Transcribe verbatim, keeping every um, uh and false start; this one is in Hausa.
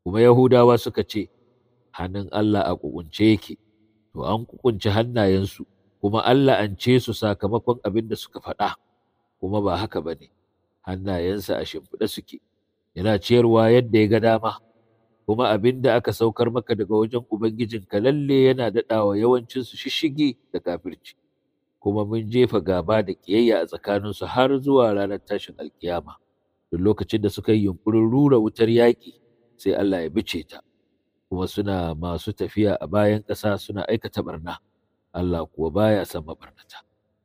kuma Yahudawa suka ce, hannun Allah a ƙuƙunce yake, to an ƙuƙunce hannayensu, kuma Allah an ce su sakamakon abin da suka faɗa, kuma ba haka ba ne, hannayensa a shimfiɗe suke, yana ciyarwa yadda ya ga dama, kuma abin da aka saukar maka daga wajen Ubangijinka lalle yana daɗawa yawancinsu shishshigi da kafirci, kuma mun jefa gaba da ƙiyayya a tsakaninsu har zuwa ranar tashin alkiyama. Duk lokacin da suka yi yunƙurin rura wutar yaƙi, sai Allah ya bice ta, kuma suna masu tafiya a bayan ƙasa suna aikata ɓarna, Allah kuwa baya son maɓarnata.